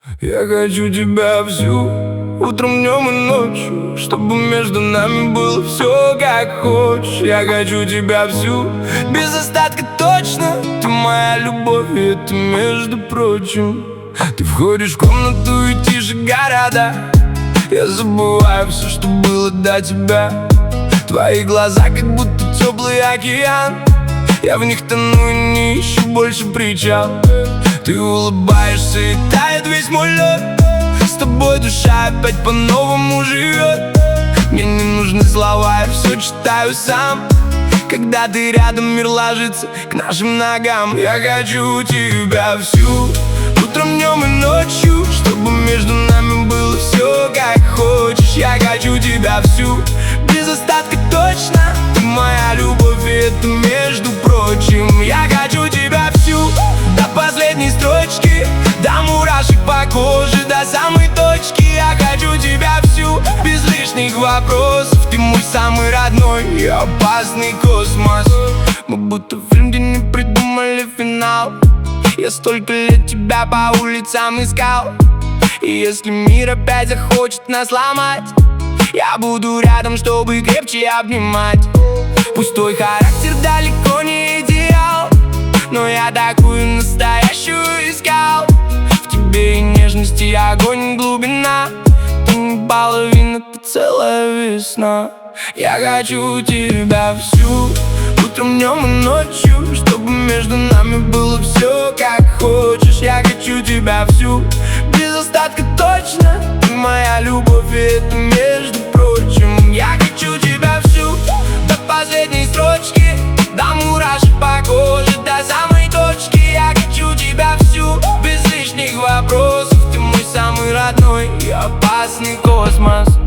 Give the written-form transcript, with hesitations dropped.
Я хочу тебя всю, утром, днем и ночью, чтобы между нами было все как хочешь. Я хочу тебя всю, без остатка точно. Ты моя любовь, и это между прочим. Ты входишь в комнату и тише города. Я забываю все, что было до тебя. Твои глаза как будто теплый океан. Я в них тону и не ищу больше причал. Ты улыбаешься и тает весь мой лед. С тобой душа опять по-новому живет. Мне не нужны слова, я все читаю сам. Когда ты рядом, мир ложится к нашим ногам. Я хочу тебя всю, утром, днем и ночью, чтобы между нами было все как хочешь. Я хочу тебя всю, без остатка точно. Ты моя любовь, и это между прочим. Я хочу тебя всю, до последней строчки, до мурашек по коже, до самой точки. Я хочу тебя всю, без лишних вопросов. Ты мой самый родной и опасный космос. Мы будто фильм, где не придумали финал. Я столько лет тебя по улицам искал. И если мир опять захочет нас сломать, я буду рядом, чтобы крепче обнимать. Пусть твой характер далеко не идеал, но я такую настоящую искал. В тебе и нежность, и огонь, и глубина. Ты не половина, ты целая весна. Я хочу тебя всю, утром, днем и ночью, чтобы между нами было все как хочешь. Я хочу тебя всю, без остатка точно. Ты моя любовь, и это между прочим. Я хочу тебя всю, до последней строчки, до мурашек по коже, до самой точки. Я хочу тебя всю, без лишних вопросов. Ты мой самый родной и опасный космос.